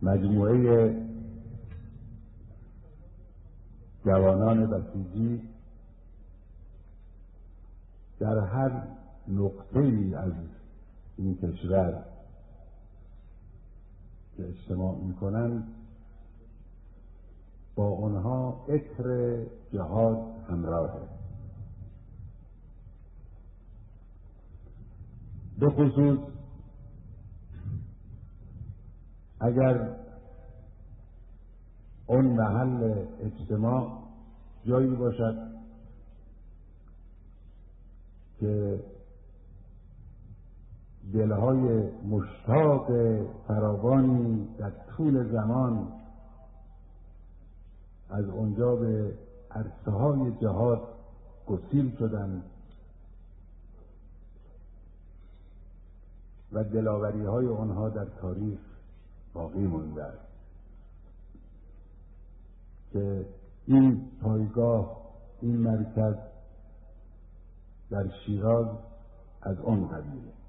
مجموعه جوانان بسیجی در هر نقطه‌ای از این کشور که اجتماع می‌کنند با آنها عطر جهاد همراهه. به خصوص اگر اون محل اجتماع جایی باشد که دلهای مشتاق فراوانی در طول زمان از اونجا به عرصه‌های جهاد گسیل شدند و دلاوری‌های آنها در تاریخ باقی مانده است که این پایگاه، این مرکز در شیراز از آن قبیله.